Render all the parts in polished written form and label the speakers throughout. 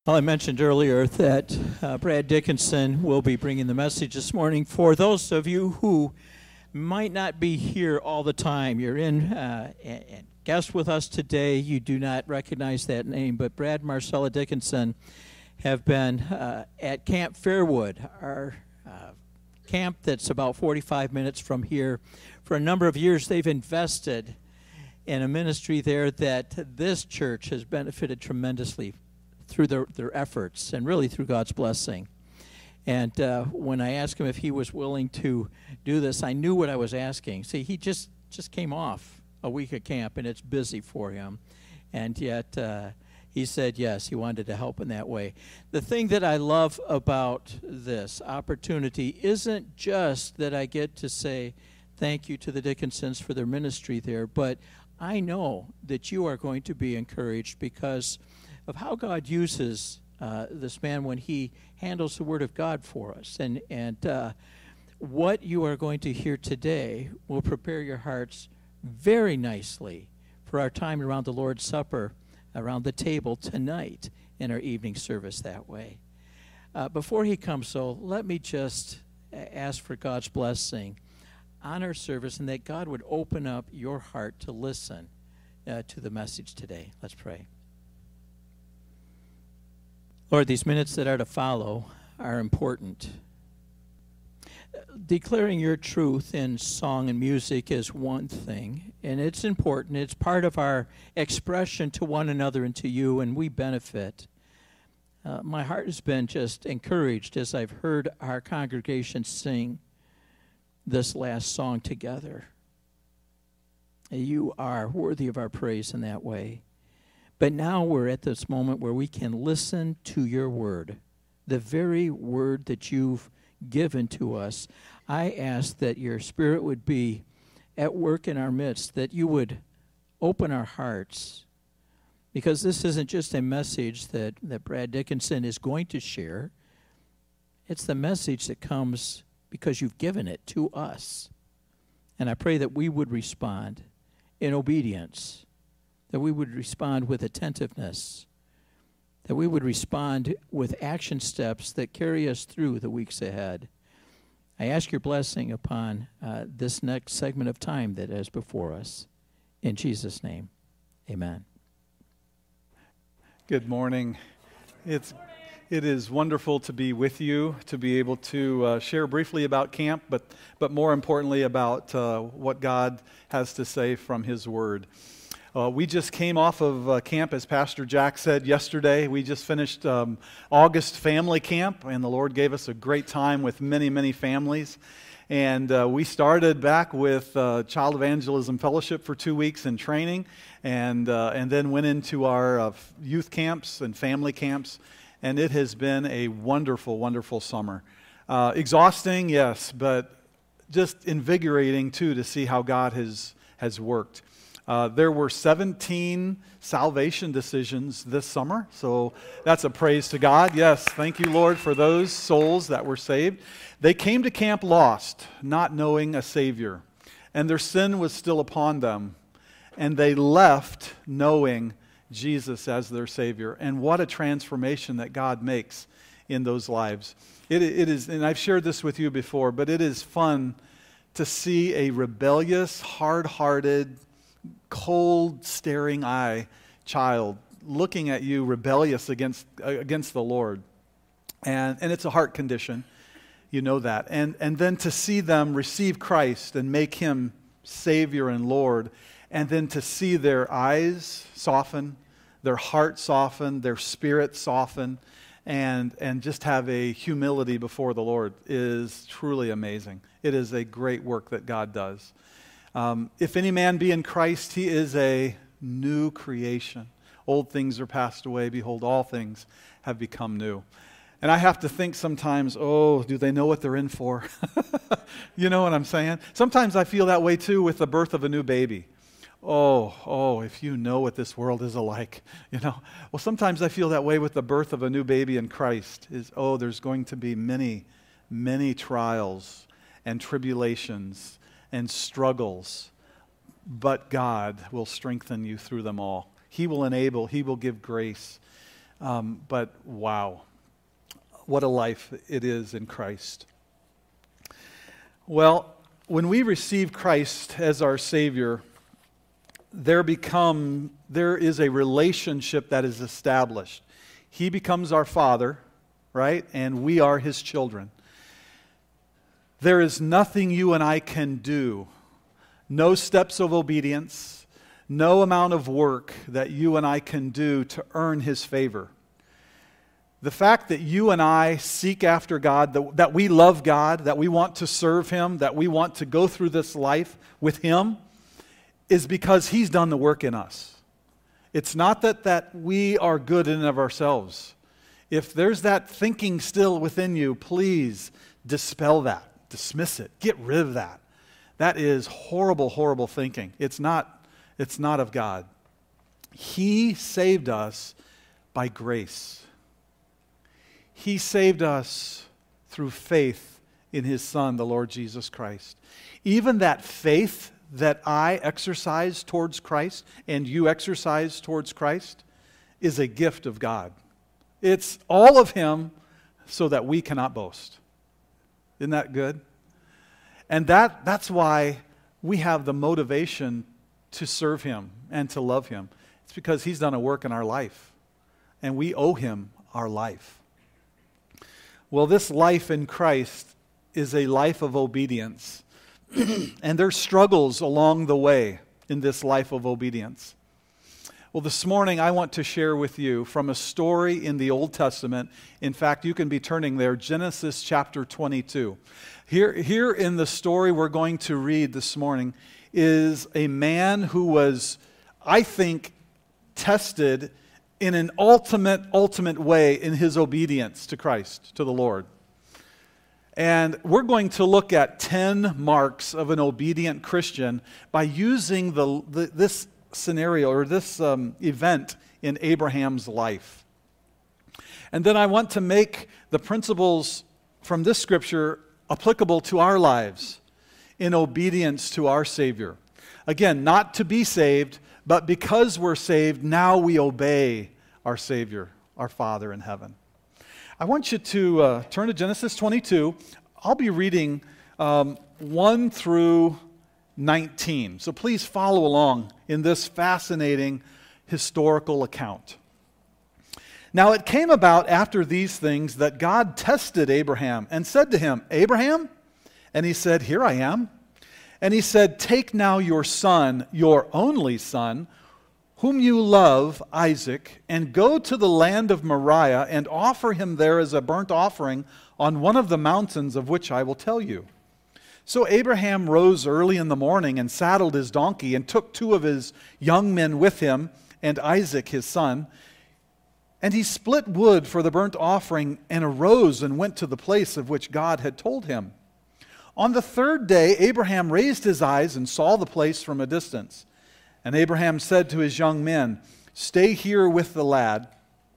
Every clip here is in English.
Speaker 1: Well, I mentioned earlier that Brad Dickinson will be bringing the message this morning. For those of you who might not be here all the time, you're in and guest with us today, you do not recognize that name, but Brad and Marcella Dickinson have been at Camp Fairwood, our camp that's about 45 minutes from here. For a number of years, they've invested in a ministry there that this church has benefited tremendously through their efforts and really through God's blessing. And when I asked him if he was willing to do this, I knew what I was asking. See, he just came off a week of camp, and it's busy for him. And yet he said yes, he wanted to help in that way. The thing that I love about this opportunity isn't just that I get to say thank you to the Dickinsons for their ministry there, but I know that you are going to be encouraged because of how God uses this man when he handles the Word of God for us. And what you are going to hear today will prepare your hearts very nicely for our time around the Lord's Supper, around the table tonight in our evening service that way. Before he comes, though, let me just ask for God's blessing on our service and that God would open up your heart to listen to the message today. Let's pray. Lord, these minutes that are to follow are important. Declaring your truth in song and music is one thing, and it's important. It's part of our expression to one another and to you, and we benefit. My heart has been just encouraged as I've heard our congregation sing this last song together. You are worthy of our praise in that way. But now we're at this moment where we can listen to your word, the very word that you've given to us. I ask that your Spirit would be at work in our midst, that you would open our hearts, because this isn't just a message that Brad Dickinson is going to share. It's the message that comes because you've given it to us. And I pray that we would respond in obedience, that we would respond with attentiveness, that we would respond with action steps that carry us through the weeks ahead. I ask your blessing upon this next segment of time that is before us. In Jesus' name, amen.
Speaker 2: Good morning. It is wonderful to be with you, to be able to share briefly about camp, but more importantly about what God has to say from His Word. We just came off of camp, as Pastor Jack said yesterday. We just finished August family camp, and the Lord gave us a great time with many, many families. And we started back with Child Evangelism Fellowship for 2 weeks in training, and then went into our youth camps and family camps. And it has been a wonderful, wonderful summer. Exhausting, yes, but just invigorating, too, to see how God has worked. There were 17 salvation decisions this summer, so that's a praise to God. Yes, thank you, Lord, for those souls that were saved. They came to camp lost, not knowing a Savior, and their sin was still upon them, and they left knowing Jesus as their Savior. And what a transformation that God makes in those lives. It is, and I've shared this with you before, but it is fun to see a rebellious, hard-hearted, cold, staring eye child looking at you rebellious against the Lord. And it's a heart condition. You know that. And then to see them receive Christ and make Him Savior and Lord, and then to see their eyes soften, their heart soften, their spirit soften, and just have a humility before the Lord is truly amazing. It is a great work that God does. If any man be in Christ, he is a new creation. Old things are passed away. Behold, all things have become new. And I have to think sometimes, oh, do they know what they're in for? You know what I'm saying? Sometimes I feel that way too with the birth of a new baby. Oh, if you know what this world is alike, you know. Well, sometimes I feel that way with the birth of a new baby in Christ. There's going to be many, many trials and tribulations and struggles, but God will strengthen you through them all. He will enable, He will give grace. But wow, what a life it is in Christ. Well, when we receive Christ as our Savior, there is a relationship that is established. He becomes our Father, right? And we are His children. There is nothing you and I can do, no steps of obedience, no amount of work that you and I can do to earn His favor. The fact that you and I seek after God, that we love God, that we want to serve Him, that we want to go through this life with Him, is because He's done the work in us. It's not that we are good in and of ourselves. If there's that thinking still within you, please dispel that. Dismiss it. Get rid of that. That is horrible, horrible thinking. It's not of God. He saved us by grace. He saved us through faith in His Son, the Lord Jesus Christ. Even that faith that I exercise towards Christ and you exercise towards Christ is a gift of God. It's all of Him so that we cannot boast. Isn't that good? And that's why we have the motivation to serve Him and to love Him. It's because He's done a work in our life, and we owe Him our life. Well, this life in Christ is a life of obedience, and there's struggles along the way in this life of obedience. Well, this morning I want to share with you from a story in the Old Testament. In fact, you can be turning there, Genesis chapter 22. Here in the story we're going to read this morning is a man who was, I think, tested in an ultimate way in his obedience to Christ, to the Lord. And we're going to look at 10 marks of an obedient Christian by using this scenario or this event in Abraham's life. And then I want to make the principles from this scripture applicable to our lives in obedience to our Savior. Again, not to be saved, but because we're saved, now we obey our Savior, our Father in heaven. I want you to turn to Genesis 22. I'll be reading 1 through 19. So please follow along in this fascinating historical account. Now it came about after these things that God tested Abraham and said to him, "Abraham?" And he said, "Here I am." And he said, "Take now your son, your only son, whom you love, Isaac, and go to the land of Moriah and offer him there as a burnt offering on one of the mountains of which I will tell you." So Abraham rose early in the morning and saddled his donkey and took 2 of his young men with him and Isaac his son. And he split wood for the burnt offering and arose and went to the place of which God had told him. On the 3rd day, Abraham raised his eyes and saw the place from a distance. And Abraham said to his young men, "Stay here with the lad.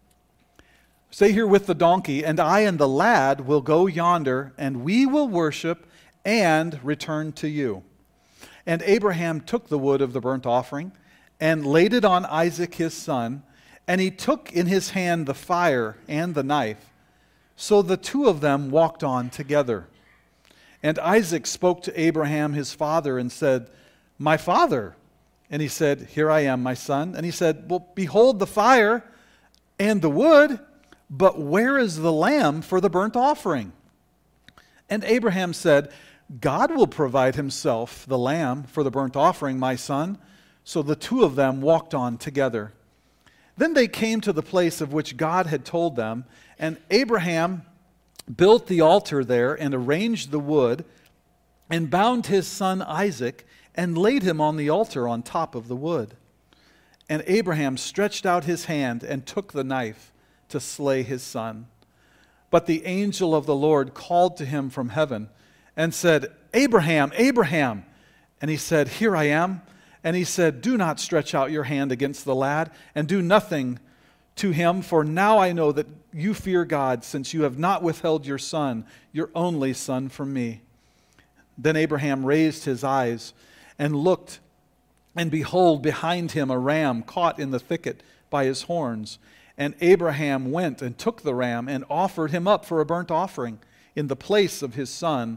Speaker 2: Stay here with the donkey, and I and the lad will go yonder, and we will worship and return to you." And Abraham took the wood of the burnt offering and laid it on Isaac his son, and he took in his hand the fire and the knife. So the 2 of them walked on together. And Isaac spoke to Abraham his father and said, "My father." And he said, "Here I am, my son." And he said, "Well, behold the fire and the wood, but where is the lamb for the burnt offering?" And Abraham said, "God will provide Himself the lamb for the burnt offering, my son." So the 2 of them walked on together. Then they came to the place of which God had told them, and Abraham built the altar there and arranged the wood and bound his son Isaac and laid him on the altar on top of the wood. And Abraham stretched out his hand and took the knife to slay his son. But the angel of the Lord called to him from heaven and said, "Abraham, Abraham." And he said, "Here I am." And he said, "Do not stretch out your hand against the lad, and do nothing to him, for now I know that you fear God, since you have not withheld your son, your only son, from me." Then Abraham raised his eyes and looked, and behold, behind him a ram caught in the thicket by his horns. And Abraham went and took the ram and offered him up for a burnt offering in the place of his son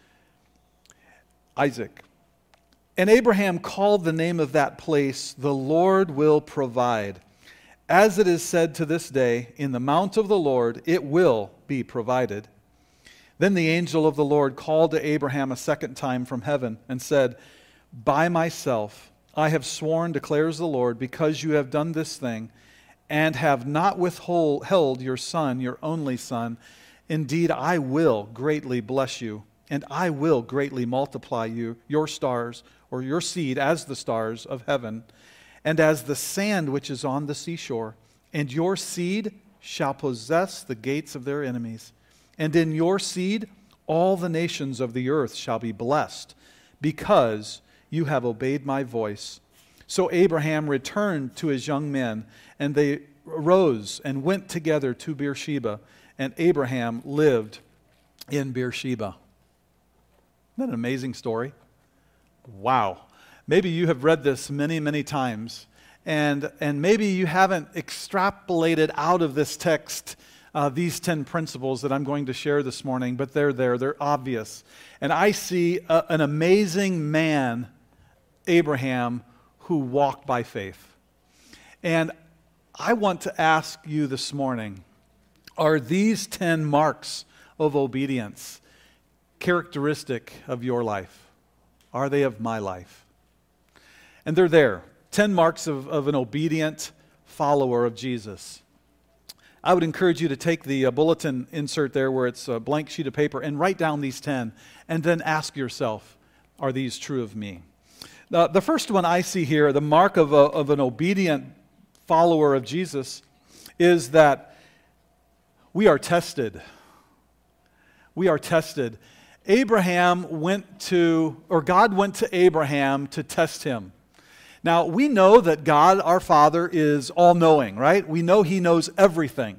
Speaker 2: Isaac. And Abraham called the name of that place, "The Lord will provide." As it is said to this day, "In the mount of the Lord it will be provided." Then the angel of the Lord called to Abraham a second time from heaven and said, "By myself I have sworn, declares the Lord, because you have done this thing, and have not withheld your son, your only son. Indeed, I will greatly bless you, and I will greatly multiply you, your stars, or your seed as the stars of heaven, and as the sand which is on the seashore. And your seed shall possess the gates of their enemies. And in your seed all the nations of the earth shall be blessed, because you have obeyed my voice." So Abraham returned to his young men, and they arose and went together to Beersheba, and Abraham lived in Beersheba. Isn't that an amazing story? Wow. Maybe you have read this many, many times, and maybe you haven't extrapolated out of this text these 10 principles that I'm going to share this morning, but they're there, they're obvious. And I see an amazing man, Abraham, who walked by faith. And I want to ask you this morning, are these 10 marks of obedience characteristic of your life? Are they of my life? And they're there. 10 marks of an obedient follower of Jesus. I would encourage you to take the bulletin insert there where it's a blank sheet of paper and write down these 10 and then ask yourself, are these true of me? The first one I see here, the mark of an obedient follower of Jesus, is that we are tested. We are tested. God went to Abraham to test him. Now, we know that God, our Father, is all-knowing, right? We know He knows everything.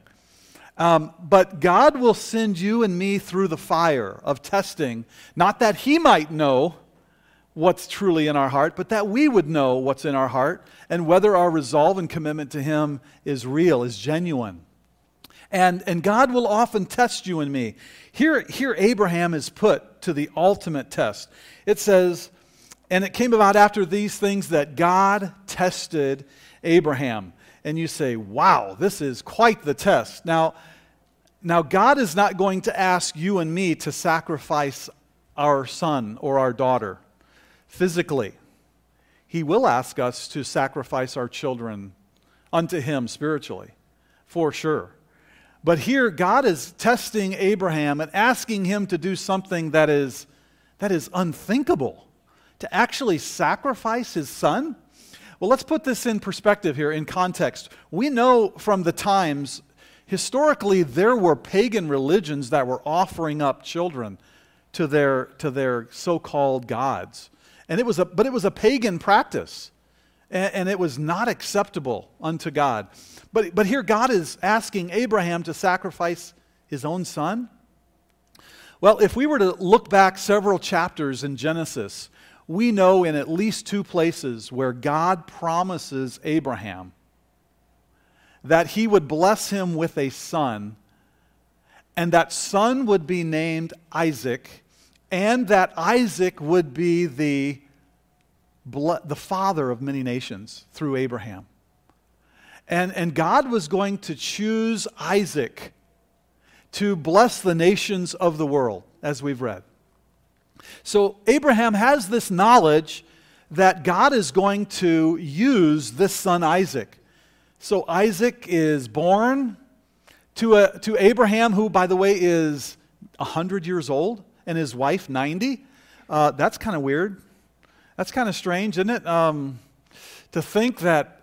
Speaker 2: But God will send you and me through the fire of testing, not that He might know what's truly in our heart, but that we would know what's in our heart and whether our resolve and commitment to Him is real, is genuine. And God will often test you and me. Here Abraham is put to the ultimate test. It says, "And it came about after these things that God tested Abraham." And you say, wow, this is quite the test. Now God is not going to ask you and me to sacrifice our son or our daughter physically. He will ask us to sacrifice our children unto Him spiritually, for sure. But here God is testing Abraham and asking him to do something that is unthinkable. To actually sacrifice his son? Well, let's put this in perspective here, in context. We know from the times, historically, there were pagan religions that were offering up children to their so-called gods. And it was a pagan practice. And it was not acceptable unto God. But here God is asking Abraham to sacrifice his own son. Well, if we were to look back several chapters in Genesis, we know in at least 2 places where God promises Abraham that He would bless him with a son, and that son would be named Isaac, and that Isaac would be the father of many nations through Abraham. And God was going to choose Isaac to bless the nations of the world, as we've read. So Abraham has this knowledge that God is going to use this son Isaac. So Isaac is born to Abraham, who, by the way, is 100 years old, and his wife 90. That's kind of weird. That's kind of strange, isn't it? To think that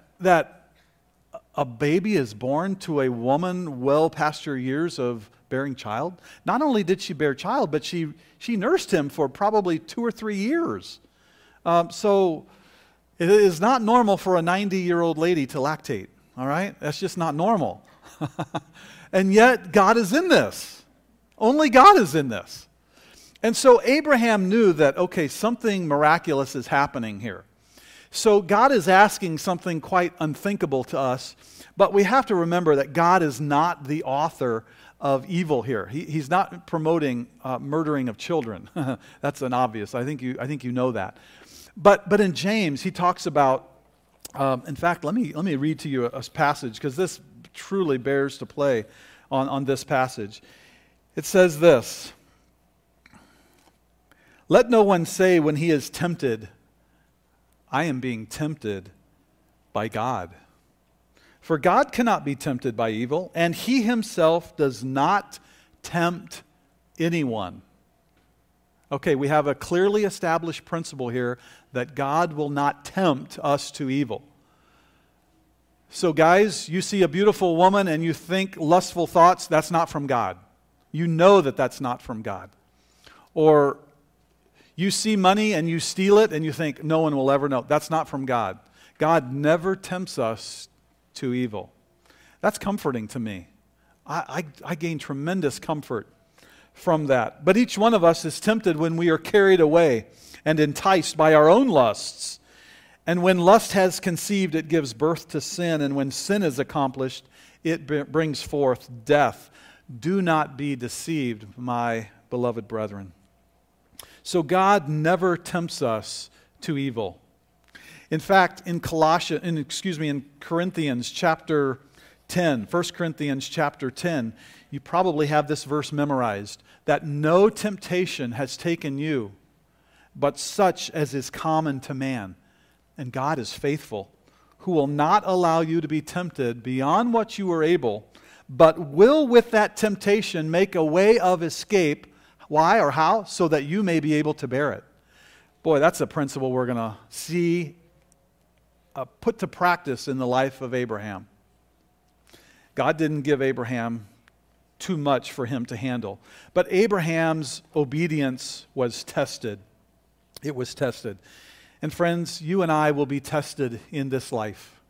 Speaker 2: a baby is born to a woman well past her years of bearing child. Not only did she bear child, but she nursed him for probably 2 or 3 years. So it is not normal for a 90-year-old lady to lactate, all right? That's just not normal. And yet God is in this. Only God is in this. And so Abraham knew that, okay, something miraculous is happening here. So God is asking something quite unthinkable to us, but we have to remember that God is not the author of evil here. He's not promoting murdering of children. That's an obvious. I think you know that. But in James, he talks about. In fact, let me read to you a passage, because this truly bears to play on this passage. It says this: "Let no one say when he is tempted, 'I am being tempted by God.' For God cannot be tempted by evil, and he himself does not tempt anyone." Okay, we have a clearly established principle here that God will not tempt us to evil. So guys, you see a beautiful woman and you think lustful thoughts, that's not from God. You know that that's not from God. Or you see money and you steal it and you think no one will ever know. That's not from God. God never tempts us to evil. That's comforting to me. I gain tremendous comfort from that. But each one of us is tempted when we are carried away and enticed by our own lusts. And when lust has conceived, it gives birth to sin. And when sin is accomplished, it brings forth death. Do not be deceived, my beloved brethren. So God never tempts us to evil. In fact, in Corinthians chapter 10, 1 Corinthians chapter 10, you probably have this verse memorized, that no temptation has taken you, but such as is common to man. And God is faithful, who will not allow you to be tempted beyond what you are able, but will with that temptation make a way of escape. Why or how? So that you may be able to bear it. Boy, that's a principle we're going to see put to practice in the life of Abraham. God didn't give Abraham too much for him to handle. But Abraham's obedience was tested. It was tested. And friends, you and I will be tested in this life.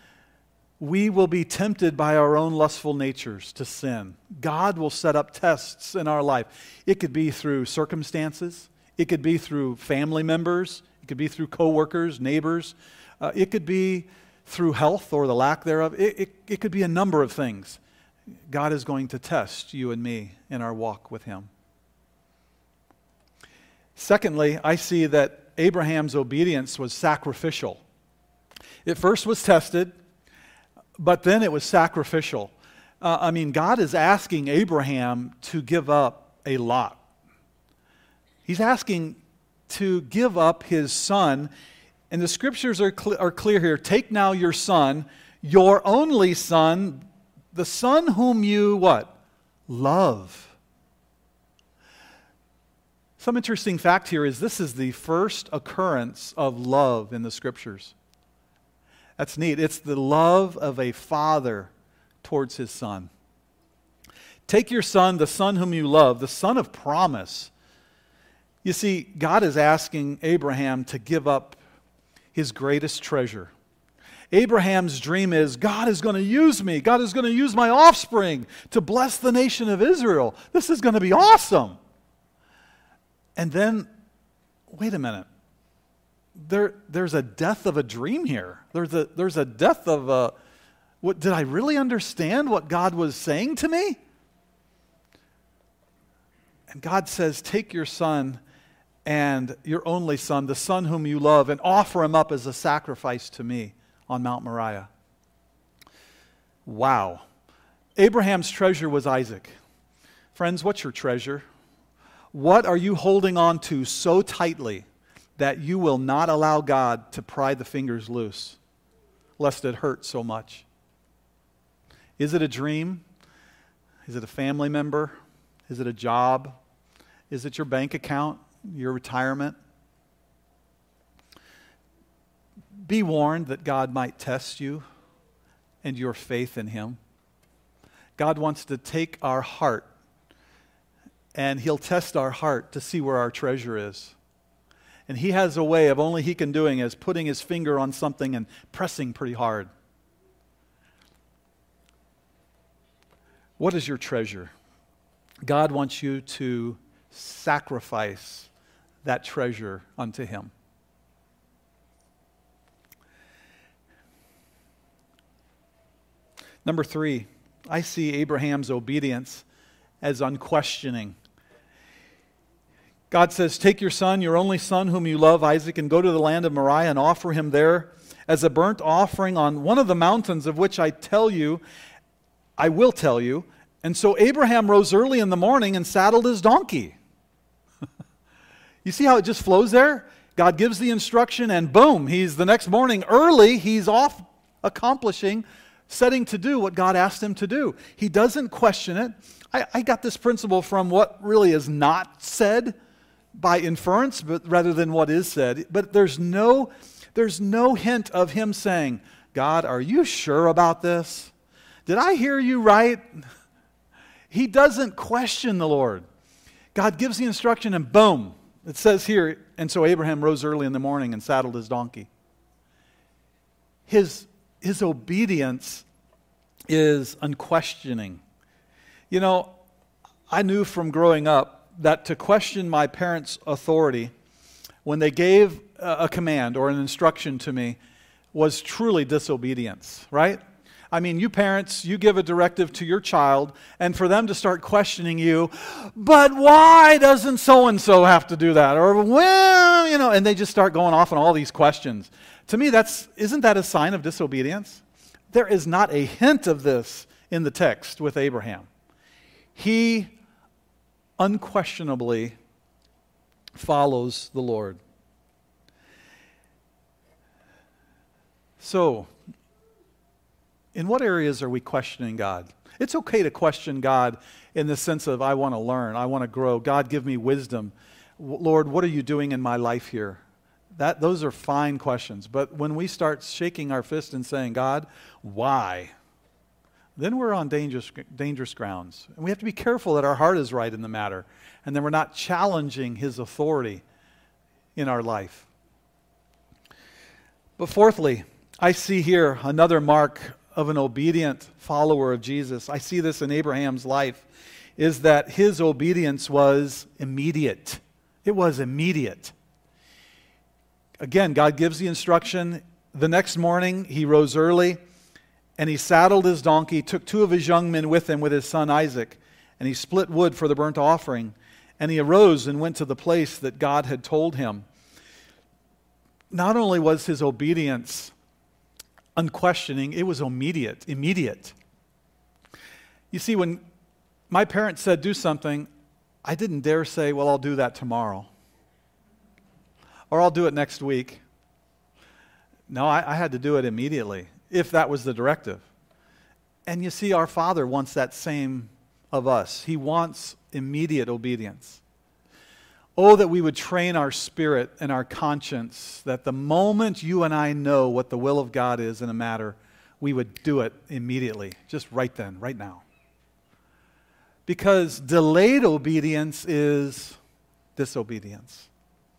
Speaker 2: We will be tempted by our own lustful natures to sin. God will set up tests in our life. It could be through circumstances. It could be through family members. It could be through coworkers, neighbors. It could be through health or the lack thereof. It could be a number of things. God is going to test you and me in our walk with Him. Secondly, I see that Abraham's obedience was sacrificial. It first was tested, but then it was sacrificial. God is asking Abraham to give up a lot. He's asking to give up his son. And the scriptures are clear here. Take now your son, your only son, the son whom you what? Love. Some interesting fact here is this is the first occurrence of love in the scriptures. That's neat. It's the love of a father towards his son. Take your son, the son whom you love, the son of promise. You see, God is asking Abraham to give up his greatest treasure. Abraham's dream is, God is going to use me. God is going to use my offspring to bless the nation of Israel. This is going to be awesome. And then, wait a minute. There's a death of a dream here. There's a death of a... What, did I really understand what God was saying to me? And God says, take your son and your only son, the son whom you love, and offer him up as a sacrifice to me on Mount Moriah. Wow. Abraham's treasure was Isaac. Friends, what's your treasure? What are you holding on to so tightly that you will not allow God to pry the fingers loose, lest it hurt so much? Is it a dream? Is it a family member? Is it a job? Is it your bank account, your retirement? Be warned that God might test you and your faith in Him. God wants to take our heart, and He'll test our heart to see where our treasure is. And He has a way of only He can doing is putting His finger on something and pressing pretty hard. What is your treasure? God wants you to sacrifice that treasure unto Him. Number 3, I see Abraham's obedience as unquestioning. God says, take your son, your only son whom you love, Isaac, and go to the land of Moriah and offer him there as a burnt offering on one of the mountains of which I will tell you. And so Abraham rose early in the morning and saddled his donkey. You see how it just flows there? God gives the instruction and boom, the next morning early, he's off accomplishing, setting to do what God asked him to do. He doesn't question it. I got this principle from what really is not said by inference, but rather than what is said. But there's no hint of him saying, God, are you sure about this? Did I hear you right? He doesn't question the Lord. God gives the instruction and boom, it says here, and so Abraham rose early in the morning and saddled his donkey. His obedience is unquestioning. You know, I knew from growing up that to question my parents' authority when they gave a command or an instruction to me was truly disobedience, right? I mean, you parents, you give a directive to your child, and for them to start questioning you, but why doesn't so-and-so have to do that? Or, well, and they just start going off on all these questions. To me, isn't that a sign of disobedience? There is not a hint of this in the text with Abraham. He unquestionably follows the Lord. So, in what areas are we questioning God? It's okay to question God in the sense of, I want to learn, I want to grow. God, give me wisdom. Lord, what are you doing in my life here? Those are fine questions. But when we start shaking our fist and saying, God, why? Then we're on dangerous grounds. And we have to be careful that our heart is right in the matter and that we're not challenging his authority in our life. But fourthly, I see here another mark of an obedient follower of Jesus. I see this in Abraham's life, is that his obedience was immediate. It was immediate. Again, God gives the instruction. The next morning, he rose early, and he saddled his donkey, took 2 of his young men with him with his son Isaac, and he split wood for the burnt offering. And he arose and went to the place that God had told him. Not only was his obedience unquestioning, it was immediate. You see, when my parents said do something, I didn't dare say, well, I'll do that tomorrow. Or I'll do it next week. No, I had to do it immediately, if that was the directive. And you see, our Father wants that same of us. He wants immediate obedience. Oh, that we would train our spirit and our conscience, that the moment you and I know what the will of God is in a matter, we would do it immediately, just right then, right now. Because delayed obedience is disobedience.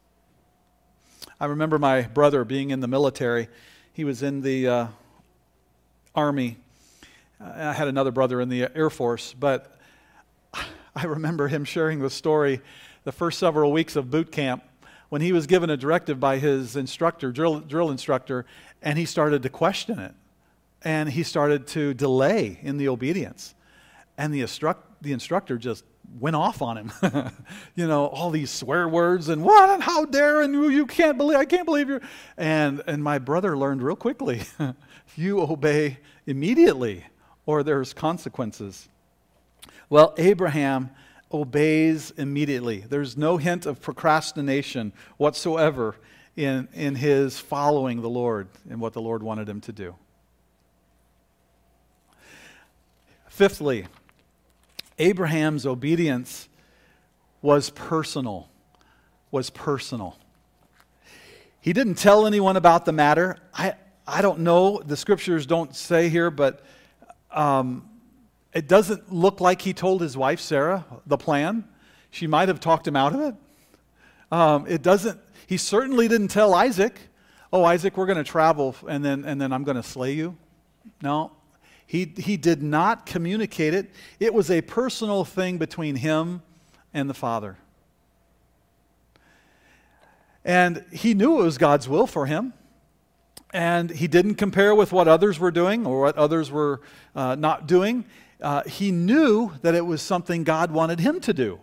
Speaker 2: I remember my brother being in the military. He was in the Army. I had another brother in the Air Force, but I remember him sharing the story the first several weeks of boot camp when he was given a directive by his instructor, drill instructor, and he started to question it. And he started to delay in the obedience. And the instructor just went off on him. All these swear words and what and how dare and I can't believe you're. And my brother learned real quickly, you obey immediately or there's consequences. Well, Abraham obeys immediately. There's no hint of procrastination whatsoever in his following the Lord and what the Lord wanted him to do. Fifthly, Abraham's obedience was personal. He didn't tell anyone about the matter. I don't know, the scriptures don't say here, but it doesn't look like he told his wife, Sarah, the plan. She might have talked him out of it. He certainly didn't tell Isaac, oh, Isaac, we're going to travel and then I'm going to slay you. No, he did not communicate it. It was a personal thing between him and the Father. And he knew it was God's will for him. And he didn't compare with what others were doing or what others were not doing. He knew that it was something God wanted him to do.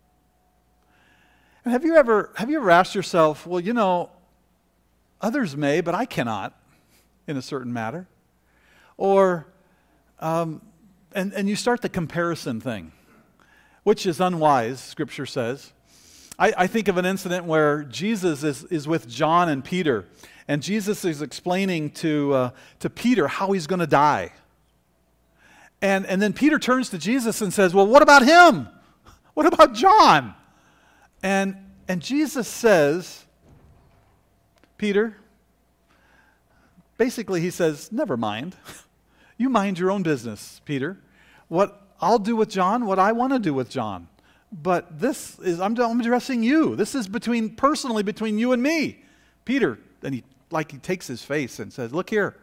Speaker 2: And have you ever asked yourself, well, you know, others may, but I cannot in a certain matter? Or, and you start the comparison thing, which is unwise, Scripture says. I think of an incident where Jesus is with John and Peter, and Jesus is explaining to Peter how he's going to die. And then Peter turns to Jesus and says, well, what about him? What about John? And Jesus says, Peter, basically he says, never mind. You mind your own business, Peter. What I'll do with John, what I want to do with John. But this is, I'm addressing you. This is personally between you and me. Peter, and he takes his face and says, look here.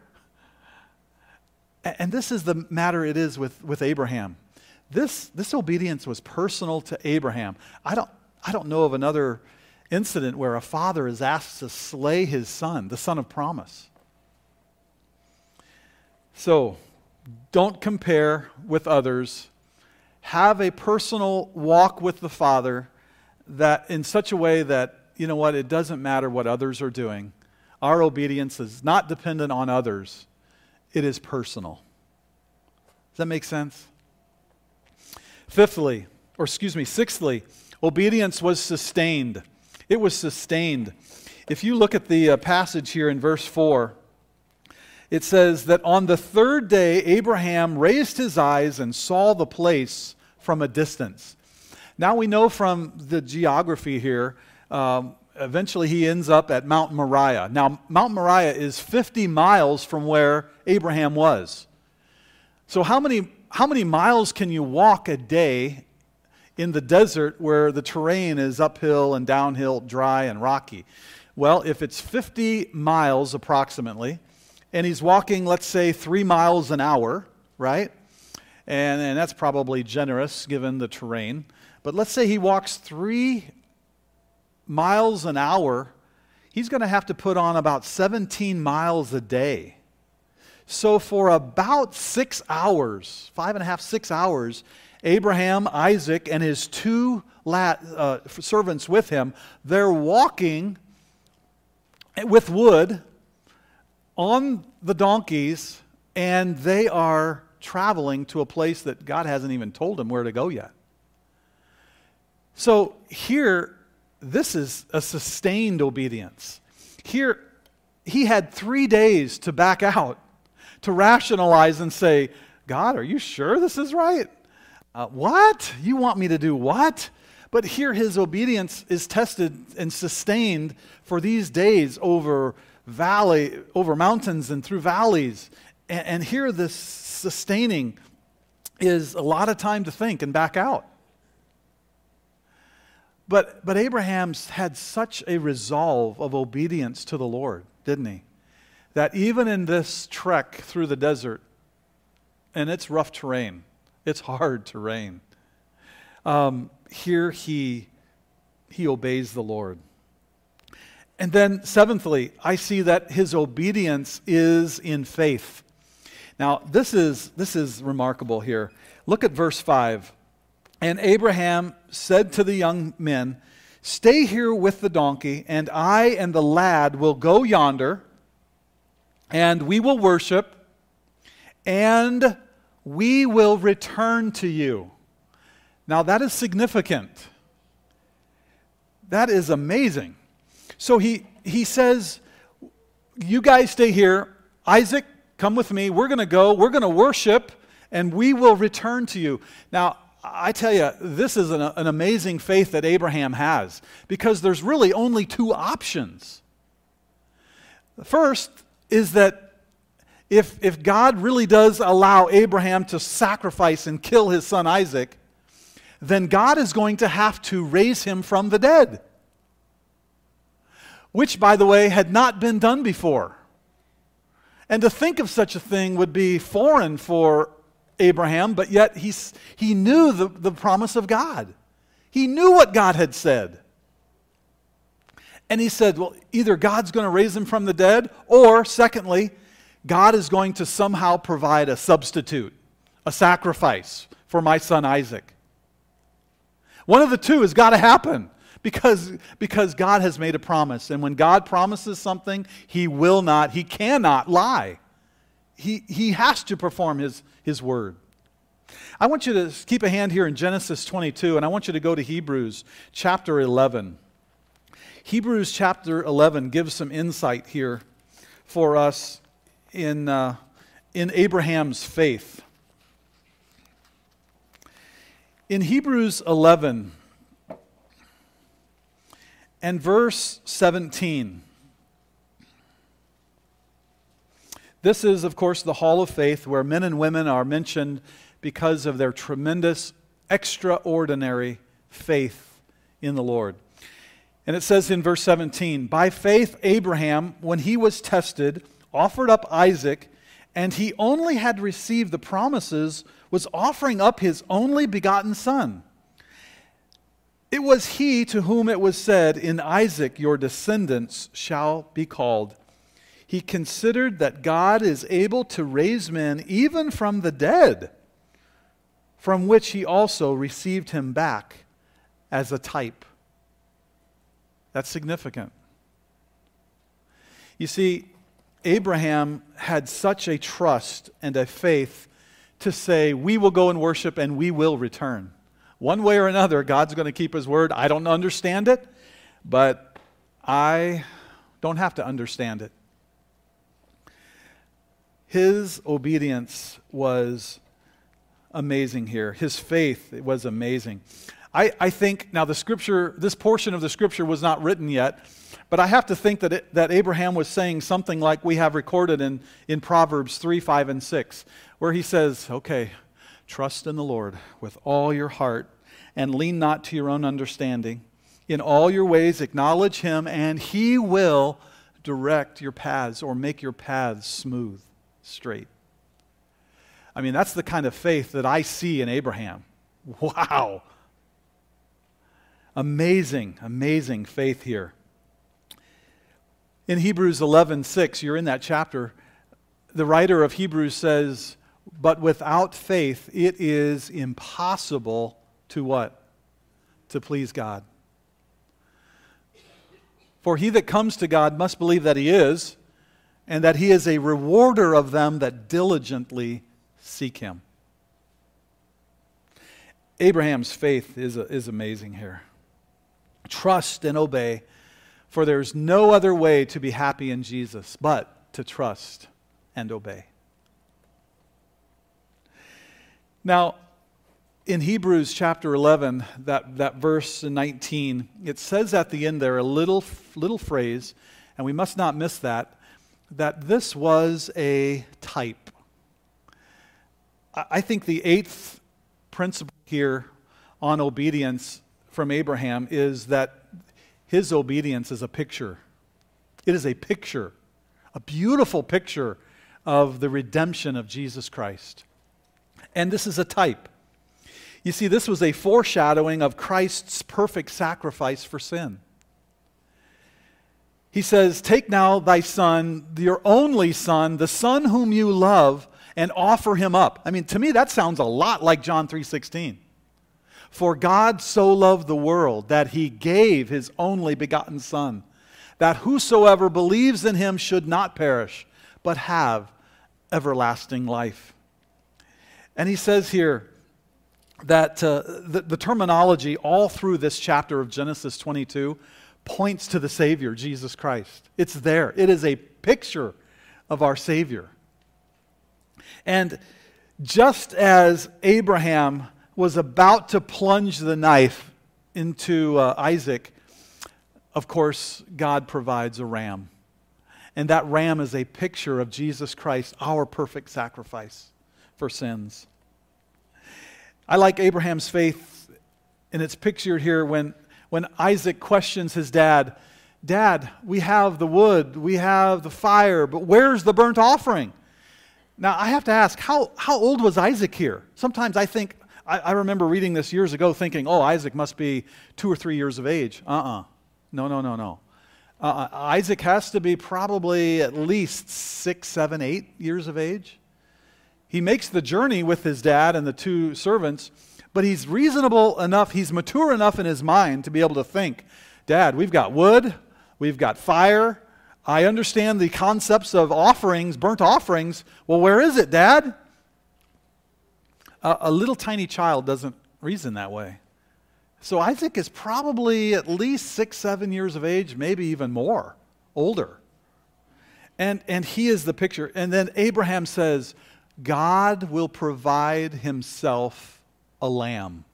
Speaker 2: And this is the matter it is with Abraham. This obedience was personal to Abraham. I don't know of another incident where a father is asked to slay his son, the son of promise. So, don't compare with others. Have a personal walk with the Father that in such a way that, you know what, it doesn't matter what others are doing. Our obedience is not dependent on others. It is personal. Does that make sense? Sixthly, obedience was sustained. It was sustained. If you look at the passage here in verse 4, it says that on the third day, Abraham raised his eyes and saw the place from a distance. Now we know from the geography here, eventually he ends up at Mount Moriah. Now, Mount Moriah is 50 miles from where Abraham was. So how many miles can you walk a day in the desert where the terrain is uphill and downhill, dry and rocky? Well, if it's 50 miles approximately, and he's walking, let's say, 3 miles an hour, right? And that's probably generous given the terrain. But let's say he walks 3 miles an hour, he's going to have to put on about 17 miles a day. So for about 6 hours, 5.5, 6 hours, Abraham, Isaac, and his two servants with him, they're walking with wood on the donkeys, and they are traveling to a place that God hasn't even told them where to go yet. So here, this is a sustained obedience. Here, he had 3 days to back out, to rationalize and say, God, are you sure this is right? What? You want me to do what? But here his obedience is tested and sustained for these days over mountains and through valleys. And here this sustaining is a lot of time to think and back out. But Abraham's had such a resolve of obedience to the Lord, didn't he? That even in this trek through the desert, and it's rough terrain, it's hard terrain, here he obeys the Lord. And then seventhly, I see that his obedience is in faith. Now, this is remarkable here. Look at verse 5. And Abraham said to the young men, stay here with the donkey, and I and the lad will go yonder, and we will worship, and we will return to you. Now, that is significant. That is amazing. So he says, you guys stay here. Isaac, come with me. We're going to go. We're going to worship, and we will return to you. Now, I tell you, this is an amazing faith that Abraham has, because there's really only two options. The first is that if God really does allow Abraham to sacrifice and kill his son Isaac, then God is going to have to raise him from the dead, which, by the way, had not been done before. And to think of such a thing would be foreign for Abraham, but yet he knew the promise of God. He knew what God had said. And he said, well, either God's going to raise him from the dead, or secondly, God is going to somehow provide a substitute, a sacrifice for my son Isaac. One of the two has got to happen because God has made a promise. And when God promises something, he cannot lie. He has to perform his word. I want you to keep a hand here in Genesis 22, and I want you to go to Hebrews chapter 11. Hebrews chapter 11 gives some insight here for us in Abraham's faith. In Hebrews 11 and verse 17, this is, of course, the hall of faith where men and women are mentioned because of their tremendous, extraordinary faith in the Lord. And it says in verse 17, by faith Abraham, when he was tested, offered up Isaac, and he only had received the promises, was offering up his only begotten son. It was he to whom it was said, in Isaac your descendants shall be called. He considered that God is able to raise men even from the dead, from which he also received him back as a type. That's significant. You see, Abraham had such a trust and a faith to say, we will go and worship and we will return. One way or another, God's going to keep his word. I don't understand it, but I don't have to understand it. His obedience was amazing here. His faith was amazing. I think, now the scripture, this portion of the scripture was not written yet, but I have to think that Abraham was saying something like we have recorded in Proverbs 3, 5, and 6, where he says, okay, trust in the Lord with all your heart and lean not to your own understanding. In all your ways acknowledge him, and he will direct your paths or make your paths smooth, straight. I mean, that's the kind of faith that I see in Abraham. Wow. Amazing, amazing faith here. In Hebrews 11:6, you're in that chapter, the writer of Hebrews says, but without faith it is impossible to what? To please God. For he that comes to God must believe that he is, and that he is a rewarder of them that diligently seek him. Abraham's faith is amazing here. Trust and obey, for there's no other way to be happy in Jesus but to trust and obey. Now, in Hebrews chapter 11, that verse 19, it says at the end there a little phrase, and we must not miss that this was a type. I think the eighth principle here on obedience from Abraham is that his obedience is a picture. It is a picture, a beautiful picture of the redemption of Jesus Christ. And this is a type. You see, this was a foreshadowing of Christ's perfect sacrifice for sin. He says, take now thy son, your only son, the son whom you love, and offer him up. I mean, to me that sounds a lot like John 3:16. For God so loved the world that he gave his only begotten Son, that whosoever believes in him should not perish, but have everlasting life. And he says here that the terminology all through this chapter of Genesis 22 points to the Savior, Jesus Christ. It's there. It is a picture of our Savior. And just as Abraham was about to plunge the knife into Isaac, of course, God provides a ram. And that ram is a picture of Jesus Christ, our perfect sacrifice for sins. I like Abraham's faith, and it's pictured here when Isaac questions his dad, Dad, we have the wood, we have the fire, but where's the burnt offering? Now, I have to ask, how old was Isaac here? Sometimes I remember reading this years ago thinking, oh, Isaac must be 2 or 3 years of age. No. Isaac has to be probably at least 6, 7, 8 years of age. He makes the journey with his dad and the two servants, but he's reasonable enough, he's mature enough in his mind to be able to think, Dad, we've got wood, we've got fire, I understand the concepts of offerings, burnt offerings. Well, where is it, Dad? A little tiny child doesn't reason that way. So Isaac is probably at least 6, 7 years of age, maybe even more, older. And he is the picture. And then Abraham says, God will provide himself a lamb.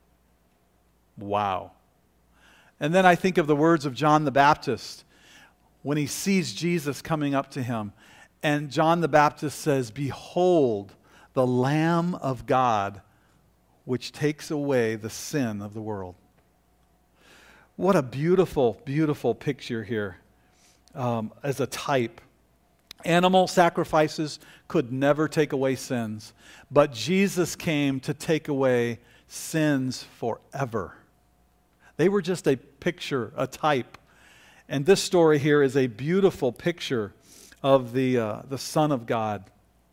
Speaker 2: Wow. And then I think of the words of John the Baptist when he sees Jesus coming up to him. And John the Baptist says, behold, the Lamb of God, which takes away the sin of the world. What a beautiful, beautiful picture here as a type. Animal sacrifices could never take away sins, but Jesus came to take away sins forever. They were just a picture, a type. And this story here is a beautiful picture of the Son of God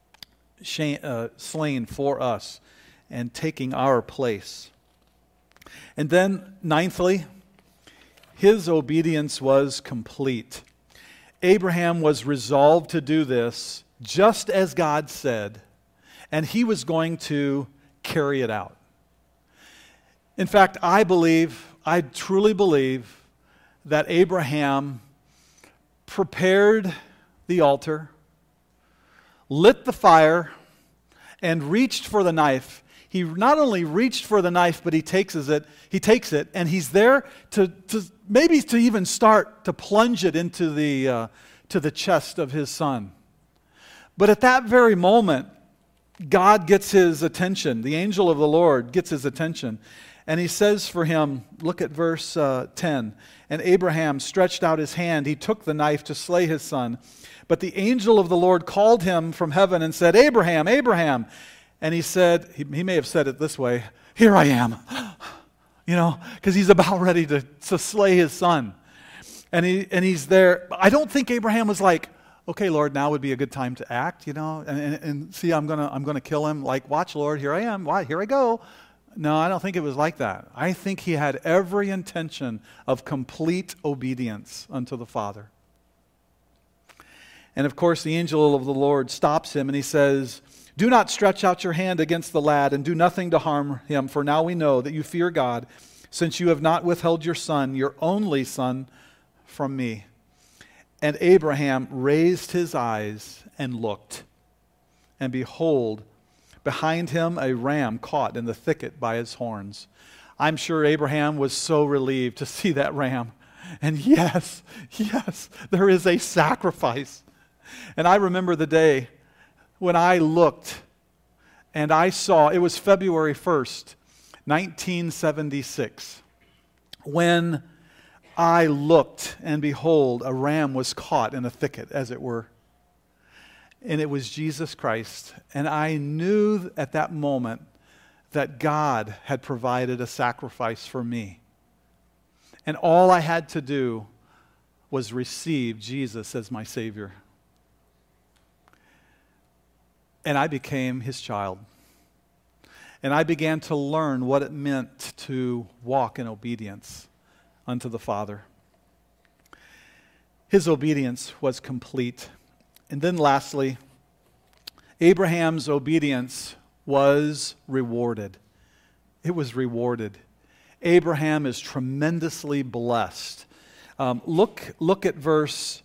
Speaker 2: slain for us and taking our place. And then, ninthly, his obedience was complete. Abraham was resolved to do this just as God said, and he was going to carry it out. In fact, I truly believe that Abraham prepared the altar, lit the fire, and reached for the knife. He not only reached for the knife, but he takes it, and he's there to maybe to even start to plunge it into the chest of his son. But at that very moment, God gets his attention. The angel of the Lord gets his attention. And he says for him, look at verse 10, and Abraham stretched out his hand. He took the knife to slay his son. But the angel of the Lord called him from heaven and said, Abraham, Abraham. And he said, he may have said it this way, here I am. Because he's about ready to slay his son. And he's there. I don't think Abraham was like, okay, Lord, now would be a good time to act, and see, I'm gonna kill him. Like, watch, Lord, here I am. Why? Here I go. No, I don't think it was like that. I think he had every intention of complete obedience unto the Father. And of course, the angel of the Lord stops him and he says, do not stretch out your hand against the lad and do nothing to harm him, for now we know that you fear God, since you have not withheld your son, your only son, from me. And Abraham raised his eyes and looked, and behold, behind him a ram caught in the thicket by his horns. I'm sure Abraham was so relieved to see that ram. And yes, there is a sacrifice. And I remember the day when I looked and I saw, it was February 1st, 1976, when I looked and behold, a ram was caught in a thicket, as it were. And it was Jesus Christ. And I knew at that moment that God had provided a sacrifice for me. And all I had to do was receive Jesus as my Savior. And I became his child. And I began to learn what it meant to walk in obedience unto the Father. His obedience was complete. And then lastly, Abraham's obedience was rewarded. It was rewarded. Abraham is tremendously blessed. Look at verse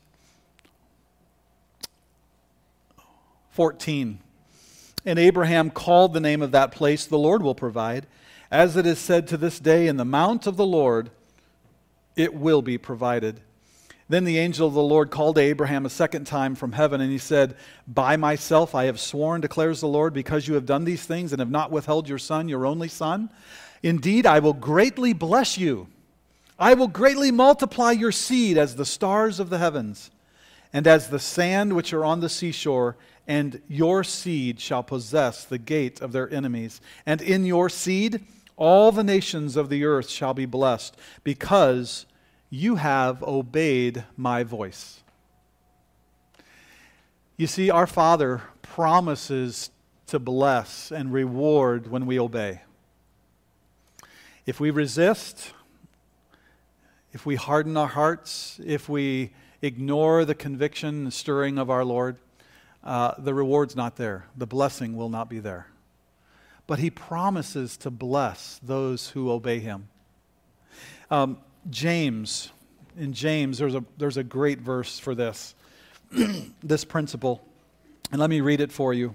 Speaker 2: 14. And Abraham called the name of that place, the Lord will provide. As it is said to this day, in the mount of the Lord, it will be provided. Then the angel of the Lord called to Abraham a second time from heaven, and he said, by myself I have sworn, declares the Lord, because you have done these things and have not withheld your son, your only son. Indeed, I will greatly bless you. I will greatly multiply your seed as the stars of the heavens, and as the sand which are on the seashore, and your seed shall possess the gate of their enemies. And in your seed all the nations of the earth shall be blessed, because you have obeyed my voice. You see, our Father promises to bless and reward when we obey. If we resist, if we harden our hearts, if we ignore the conviction and stirring of our Lord, the reward's not there. The blessing will not be there. But He promises to bless those who obey Him. James, in James, there's a great verse for this, this principle. And let me read it for you.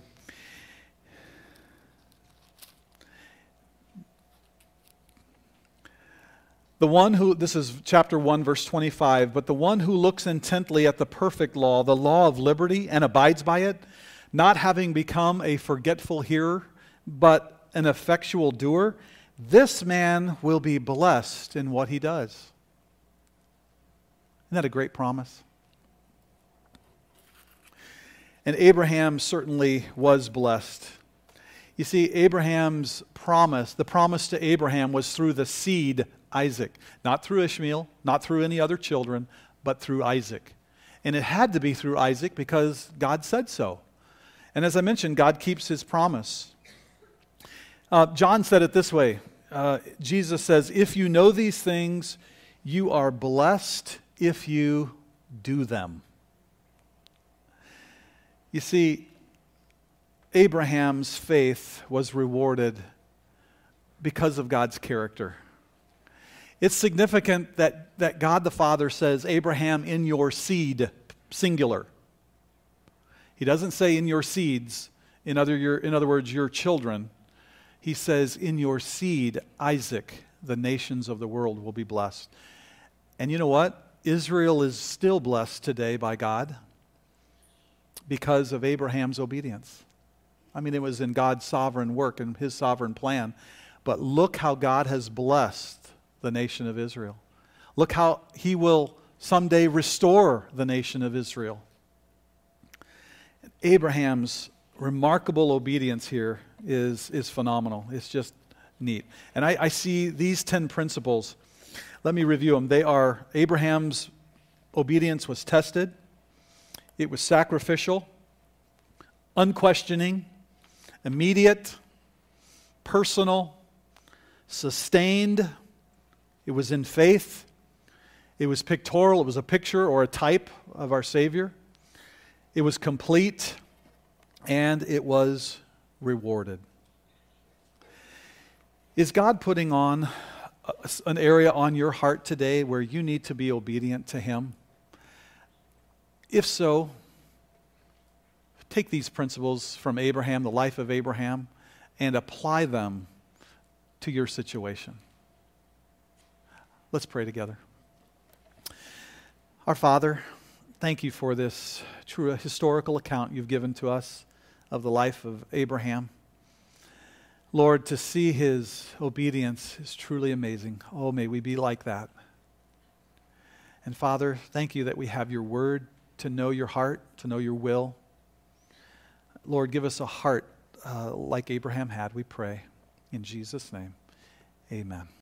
Speaker 2: This is chapter 1, verse 25, but the one who looks intently at the perfect law, the law of liberty, and abides by it, not having become a forgetful hearer, but an effectual doer, this man will be blessed in what he does. Isn't that a great promise? And Abraham certainly was blessed. You see, Abraham's promise, the promise to Abraham was through the seed Isaac, not through Ishmael, not through any other children, but through Isaac. And it had to be through Isaac because God said so. And as I mentioned, God keeps His promise. John said it this way. Jesus says, if you know these things, you are blessed if you do them. You see, Abraham's faith was rewarded because of God's character. It's significant that God the Father says, Abraham, in your seed, singular. He doesn't say in your seeds, in other words, your children. He says, in your seed, Isaac, the nations of the world will be blessed. And you know what? Israel is still blessed today by God because of Abraham's obedience. I mean, it was in God's sovereign work and His sovereign plan. But look how God has blessed the nation of Israel. Look how He will someday restore the nation of Israel. Abraham's remarkable obedience here is phenomenal. It's just neat. And I see these 10 principles. Let me review them. They are Abraham's obedience was tested. It was sacrificial, unquestioning, immediate, personal, sustained. It was in faith. It was pictorial. It was a picture or a type of our Savior. It was complete, and it was rewarded. Is God putting on an area on your heart today where you need to be obedient to Him? If so, take these principles from Abraham, the life of Abraham, and apply them to your situation. Let's pray together. Our Father, thank You for this true historical account You've given to us of the life of Abraham. Lord, to see his obedience is truly amazing. Oh, may we be like that. And Father, thank You that we have Your word to know Your heart, to know Your will. Lord, give us a heart like Abraham had, we pray. In Jesus' name, amen.